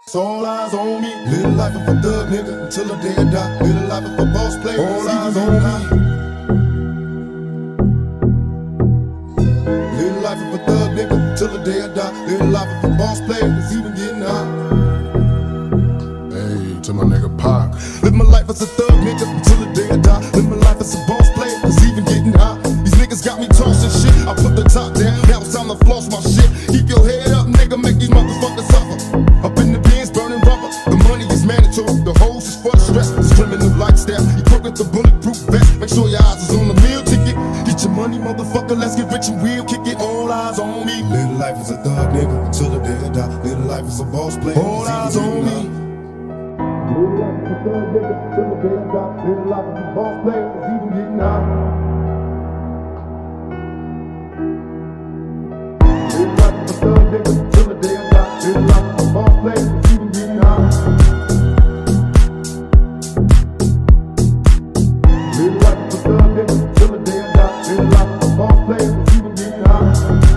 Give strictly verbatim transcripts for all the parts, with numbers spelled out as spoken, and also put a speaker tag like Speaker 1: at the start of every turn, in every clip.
Speaker 1: All eyes on me. Live life of a thug nigga until the day I die. Live life of a boss player. All eyes on me. Live life of a thug nigga until the day I die. Live life of a boss player that's even getting high. Hey, to my nigga Pac. Live my life as a thug nigga until the day I die. Live my life as a boss player that's even getting high. These niggas got me tossing shit. I put the top down. Now it's time to floss my shit. Keep your head up, nigga. Make these motherfuckers suffer. Up in the Benz, burning rubber. The money is mandatory. The hose is for the stress. It's criminal lifestyle. You broke with the bulletproof vest. Make sure your eyes is on the meal ticket. Get your money, motherfucker. Let's get rich and real. Kick it. All eyes on me. Little life is a thug nigga until the day I die. Little life is a boss player. All eyes on me. Little life is a thug nigga until the day I die. Little life is a boss player. It's even getting high. Little life is a thug nigga until the day I die. Little life is a boss player. It's even getting high. Little life is a thug nigga until the day I die. Little life is a boss player. It's even getting high.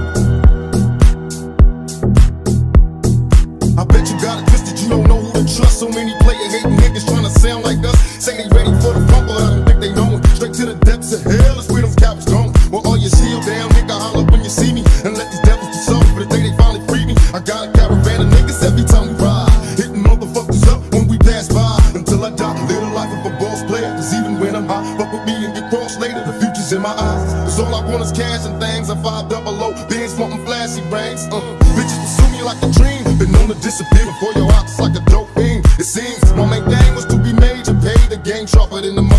Speaker 1: I bet you got it twisted. You don't know who to trust. So many player hating niggas trying to sound like us. Say they ready for the fumble. I don't think they know it. Straight to the depths of hell is where them cowards going. Well, all your shield down, nigga, holler when you see me. And let these devils be soft for the day they finally free me. I got a caravan of niggas every time we ride. Hitting motherfuckers up when we pass by. Until I die, live the life of a boss player. Cause even when I'm high, fuck with me and get crossed later. The future's in my eyes. Cause all I want is cash and things. I'm five double O, Benz wanting flashy rings. Uh, bitches pursue me like a dream. Been known to disappear before your eyes like a dope fiend. It seems my main thing was to be major, pay the game sharper than the money.